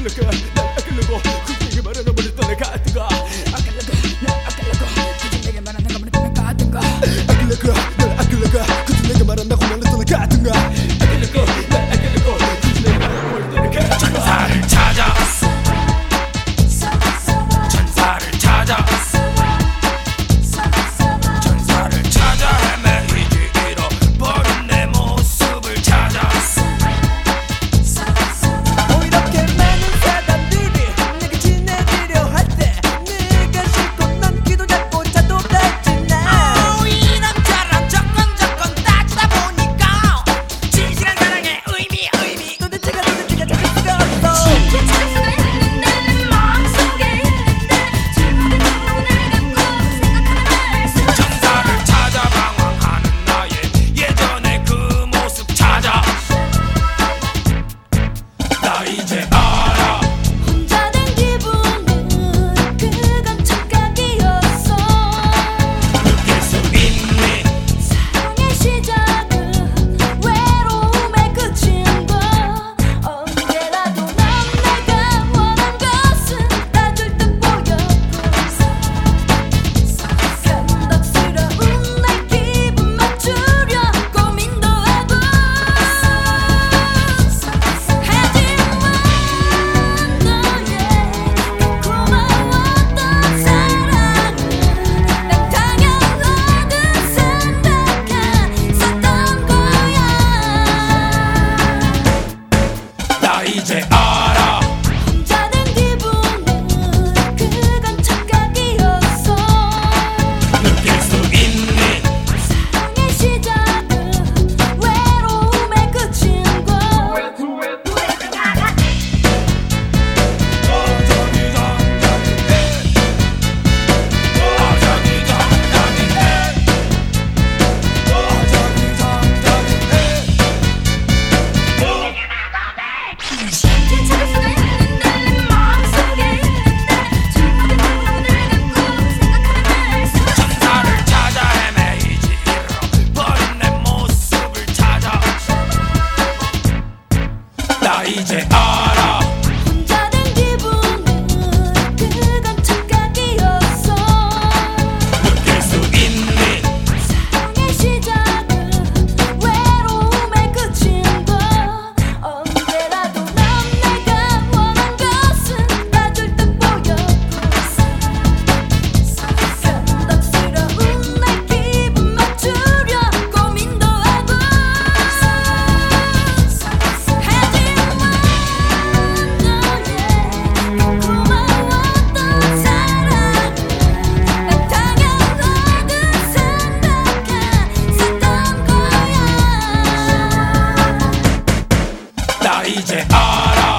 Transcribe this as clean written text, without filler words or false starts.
아끼려고 날 아끼려고 굳이 내게 말하는 거를 떠나가든가 굳이 내게 말하는 거를 떠나가든가 아끼려고 날 아끼려고 굳이 내게 말한다고 말을 떠나가든가 아끼려고 날 아끼려고 굳이 내게 말하는 거를 떠나가든가 천사를 찾아 천사를 찾아 천사를 찾아 헤매이지 잃어버린 내 모습을 찾아 이렇게 많은 사람들이 내게 친해지려 할 때 네가 싫고 난 귀도 잡고 차도 닿지나 이 남자랑 조금 따지다 보니까 진실한 사랑의 의미 도대체가 찾을 수가 없어 찾을 수가 있는데 내 마음속에 있는데 질문을 눈을 감고 생각하면 알수 천사를 찾아 방황하는 나의 예전의 그 모습 찾아 나 이제 알아 혼자 된 기분은 그건 착각이었어 느낄 수 있니 사랑의 시작은 외로움의 끝인 걸 언제라도 넌 내가 원한 것은 따줄 듯 보였고 변덕스러운 내 기분 맞추려 고민도 하고 하지만 너의 그 고마웠던 사랑은 난 당연하듯 생각했었던 거야 나 이제 알아 혼자 된 기분은 그건 착각이었어 느낄 수 있니 사랑의 시작은 외로움의 끝인 걸 쉽게 찾을 수가 있는데 내 마음속에 있는데 질문을 눈을 감고 생각하면 알수 천사를 찾아 헤매이지 잃어버린 내 모습을 찾아 나 이제 알아 혼자 된 기분은 그건 착각이었어 느낄 수 있니 사랑의 시작은 외로움의 끝인 걸 언제라도 넌 내가 원한 것은 따줄 듯 보였고 변덕스러운 내 기분 맞추려 고민도 하고 하지만 너의 그 고마웠던 사랑은 난 당연하듯 생각했었던 거야 나 이제 알아